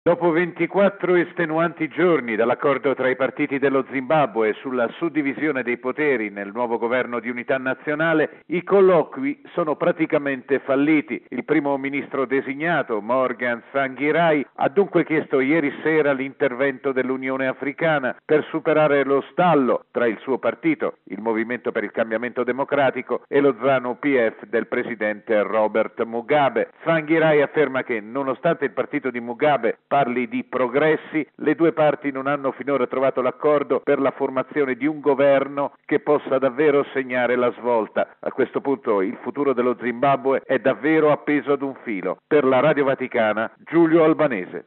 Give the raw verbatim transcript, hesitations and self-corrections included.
Dopo ventiquattro estenuanti giorni dall'accordo tra i partiti dello Zimbabwe sulla suddivisione dei poteri nel nuovo governo di unità nazionale, i colloqui sono praticamente falliti. Il primo ministro designato, Morgan Tsvangirai, ha dunque chiesto ieri sera l'intervento dell'Unione Africana per superare lo stallo tra il suo partito, il Movimento per il Cambiamento Democratico, e lo ZANU P F del presidente Robert Mugabe. Tsvangirai afferma che, nonostante il partito di Mugabe parli di progressi, le due parti non hanno finora trovato l'accordo per la formazione di un governo che possa davvero segnare la svolta. A questo punto il futuro dello Zimbabwe è davvero appeso ad un filo. Per la Radio Vaticana, Giulio Albanese.